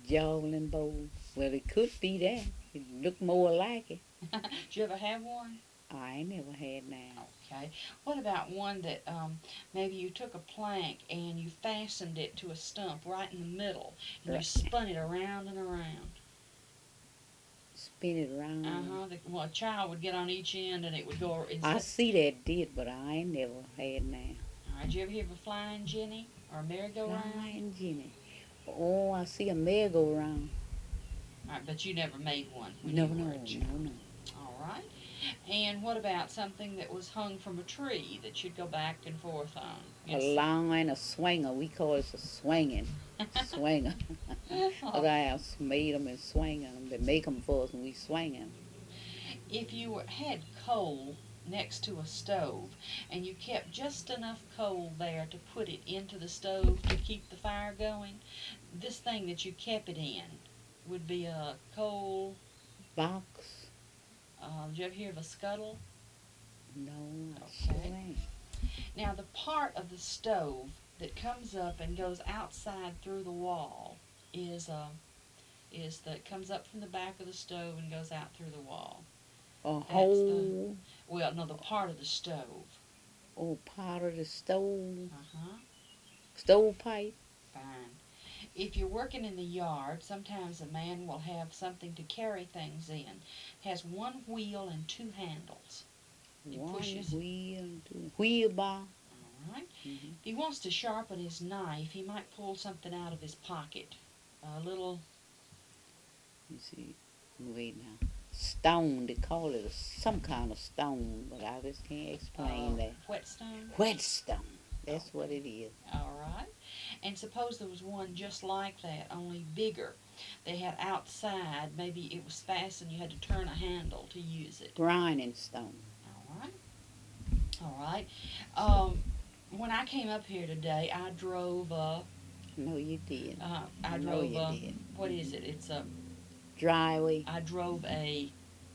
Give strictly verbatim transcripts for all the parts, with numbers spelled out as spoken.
Javelin bowl. Well, it could be that. It look more like it. Did you ever have one? I ain't never had now. Okay. What about one that um, maybe you took a plank and you fastened it to a stump right in the middle and you Right. spun it around and around? Spin it around. Uh-huh. The, well, a child would get on each end and it would go. I see that did, but I ain't never had now. All right. Did you ever hear of a flying Jenny or a merry-go-round? Flying Jenny. Oh, I see a merry-go-round. All right, but you never made one when No, you no, were a child. no, no. All right. And what about something that was hung from a tree that you'd go back and forth on? Yes. A line, a swinger. We call it a swinging. Swinger. Because I have made them and swing them. They make them for us and we swing them. If you were- had coal next to a stove and you kept just enough coal there to put it into the stove to keep the fire going, this thing that you kept it in would be a coal. Box? Uh, did you ever hear of a scuttle? No, I Okay. sure ain't. Now, the part of the stove that comes up and goes outside through the wall is uh, is that comes up from the back of the stove and goes out through the wall. A the- whole, Well, no, the part of the stove. oh, part of the stove, Uh-huh. stovepipe. Fine. If you're working in the yard, sometimes a man will have something to carry things in. Has one wheel and two handles. He One pushes. wheel, two, wheelbar. All right. Mm-hmm. If he wants to sharpen his knife, he might pull something out of his pocket. A little. You see, wait now. Stone, they call it a, some kind of stone, but I just can't explain uh, that. Whetstone. Whetstone, that's what it is. All right. And suppose there was one just like that, only bigger. They had outside, maybe it was fastened, you had to turn a handle to use it. Grinding stone. All right. All right. Um, when I came up here today, I drove a. No, you did. Uh, I I know drove you a. did. What is it? It's a. Driveway. I drove a.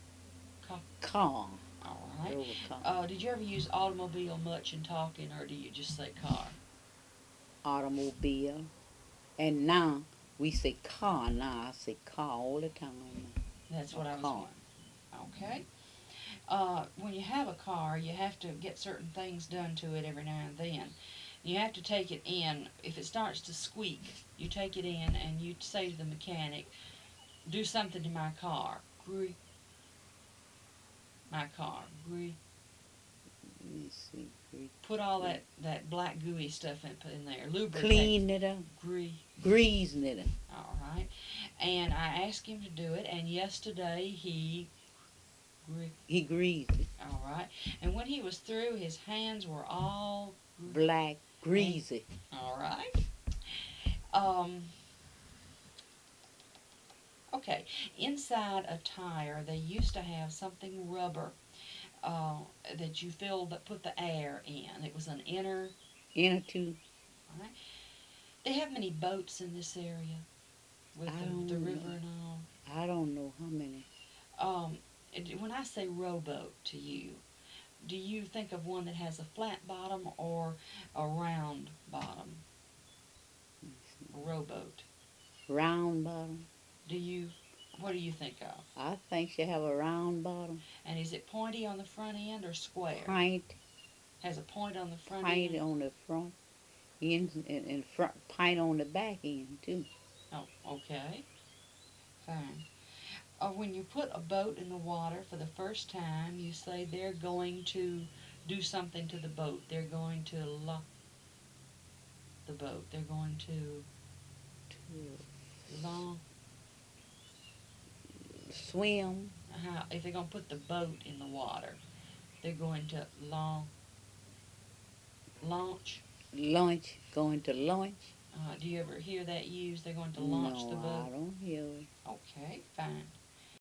Car. All right. Drove a car. Uh, did you ever use automobile much in talking, or do you just say car? Automobile. And now, we say car now. I say car all the time now. That's what A I was car. wondering. Okay. Uh, when you have a car, you have to get certain things done to it every now and then. You have to take it in. If it starts to squeak, you take it in and you say to the mechanic, do something to my car. Gree. My car. Gree. Let me see. Put all that, that black gooey stuff in, in there. Lubricate. Clean it up. Gree. Greasing it up. All right. And I asked him to do it, and yesterday he gree. He greased it. All right. And when he was through, his hands were all Black, greasy. all right. Um, okay. Inside a tire, they used to have something rubber uh, that you filled, that put the air in. It was an inner. Inner tube. All right. They have many boats in this area with I the, don't the know. river and all. I don't know how many. Um, it- when I say rowboat to you, do you think of one that has a flat bottom or a round bottom? A rowboat. Round bottom. Do you, what do you think of? I think she have a round bottom. And is it pointy on the front end or square? Pint, Has a point on the front pint end? on the front end and, and front pint on the back end too. Oh, okay. Fine. Uh, when you put a boat in the water for the first time, you say they're going to do something to the boat. They're going to lock the boat. They're going to long. Swim. How, if they're going to put the boat in the water, they're going to long, launch. Lunch. Going to lunch. Uh, do you ever hear that used? They're going to launch no, the boat. I don't hear it. Okay, fine.